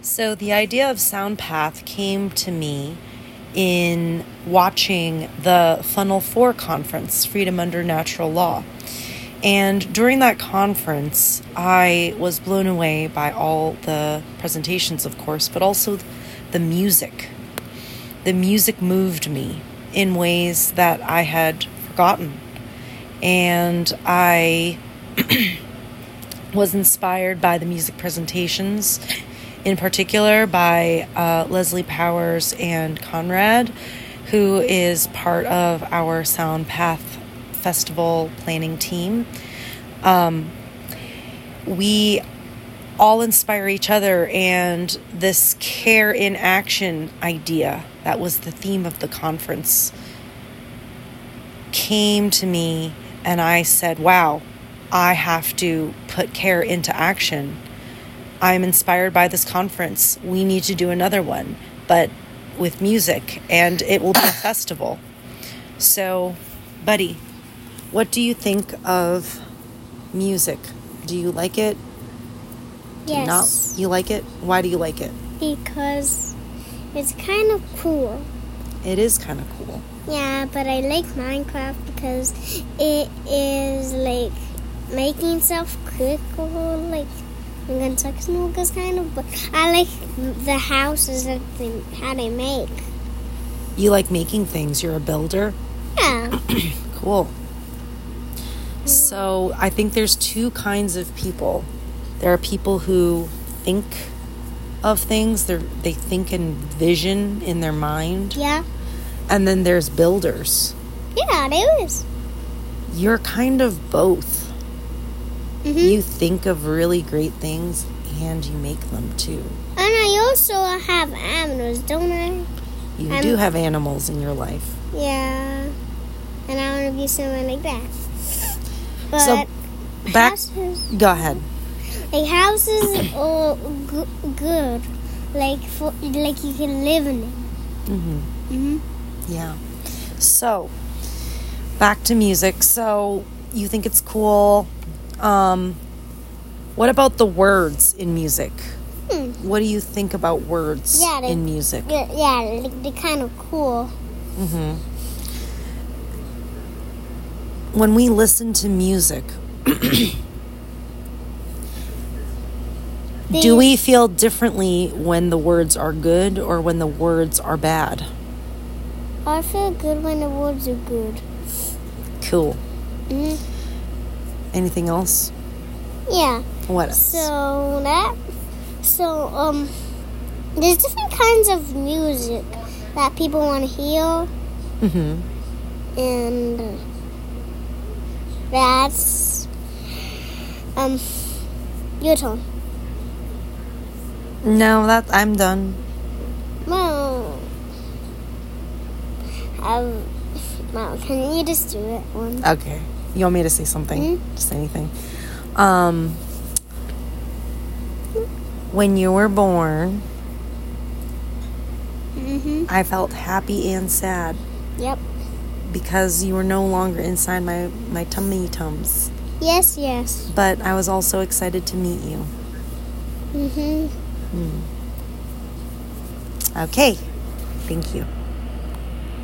So the idea of Sound Path came to me in watching the Funnel 4 conference, Freedom Under Natural Law. And during that conference, I was blown away by all the presentations, of course, but also the music. The music moved me in ways that I had forgotten. And I was inspired by the music presentations, in particular by Leslie Powers and Conrad, who is part of our Sound Path Festival planning team. We all inspire each other, and this care in action idea, that was the theme of the conference, came to me, and I said, wow, I have to put care into action. I'm inspired by this conference. We need to do another one, but with music, and it will be a festival. So, buddy, what do you think of music? Do you like it? Yes. You like it? Why do you like it? Because it's kind of cool. It is kind of cool. Yeah, but I like Minecraft because it is like making stuff quick, or like construction workers kind of. But I like the houses that how they make. You like making things. You're a builder? Yeah. Cool. So I think there's two kinds of people. There are people who think of things. They think and vision in their mind. Yeah. And then there's builders. Yeah, there is. You're kind of both. Mm-hmm. You think of really great things and you make them too. And I also have animals, don't I? You do have animals in your life. Yeah. And I want to be someone like that. But So, back. houses, Go ahead. like houses are good, like you can live in them. Mm-hmm. Yeah. So, back to music. So, you think it's cool. What about the words in music? What do you think about words in music? Yeah, they're kind of cool. Mm-hmm. When we listen to music, do we feel differently when the words are good or when the words are bad? I feel good when the words are good. Cool. Mm-hmm. Anything else? Yeah. What else? So there's different kinds of music that people want to hear. Mm-hmm. And that's your turn. No, I'm done. Well, can you just do it one? Okay. You want me to say something? Mm-hmm. Just anything. When you were born, Mm-hmm. I felt happy and sad Yep. because you were no longer inside my tummy tums. Yes, yes. But I was also excited to meet you. Mm-hmm. Okay. Thank you.